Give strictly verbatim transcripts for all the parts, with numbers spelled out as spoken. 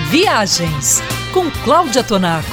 Viagens com Cláudia Tonaco.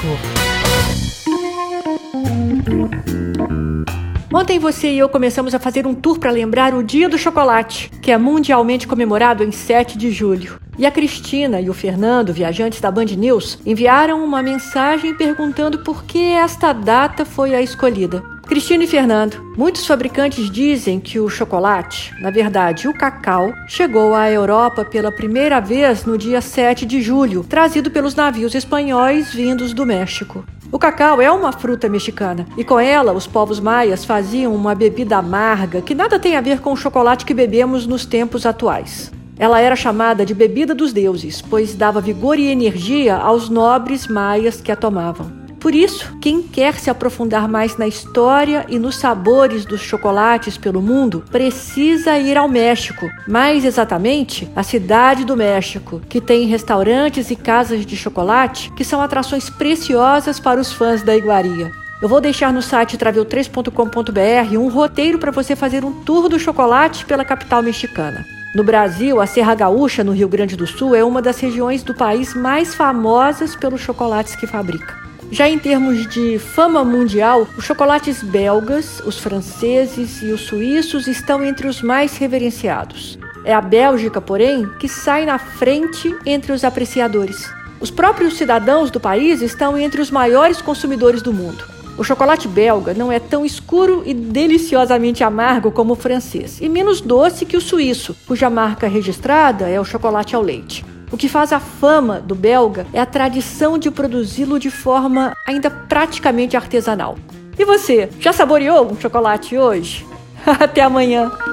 Ontem você e eu começamos a fazer um tour para lembrar o Dia do Chocolate, que é mundialmente comemorado em sete de julho. E a Cristina e o Fernando, viajantes da Band News, enviaram uma mensagem perguntando por que esta data foi a escolhida. Cristina e Fernando, muitos fabricantes dizem que o chocolate, na verdade o cacau, chegou à Europa pela primeira vez no dia sete de julho, trazido pelos navios espanhóis vindos do México. O cacau é uma fruta mexicana e com ela os povos maias faziam uma bebida amarga que nada tem a ver com o chocolate que bebemos nos tempos atuais. Ela era chamada de bebida dos deuses, pois dava vigor e energia aos nobres maias que a tomavam. Por isso, quem quer se aprofundar mais na história e nos sabores dos chocolates pelo mundo, precisa ir ao México, mais exatamente, a Cidade do México, que tem restaurantes e casas de chocolate que são atrações preciosas para os fãs da iguaria. Eu vou deixar no site travel três ponto com ponto b r um roteiro para você fazer um tour do chocolate pela capital mexicana. No Brasil, a Serra Gaúcha, no Rio Grande do Sul, é uma das regiões do país mais famosas pelos chocolates que fabrica. Já em termos de fama mundial, os chocolates belgas, os franceses e os suíços estão entre os mais reverenciados. É a Bélgica, porém, que sai na frente entre os apreciadores. Os próprios cidadãos do país estão entre os maiores consumidores do mundo. O chocolate belga não é tão escuro e deliciosamente amargo como o francês, e menos doce que o suíço, cuja marca registrada é o chocolate ao leite. O que faz a fama do belga é a tradição de produzi-lo de forma ainda praticamente artesanal. E você, já saboreou um chocolate hoje? Até amanhã!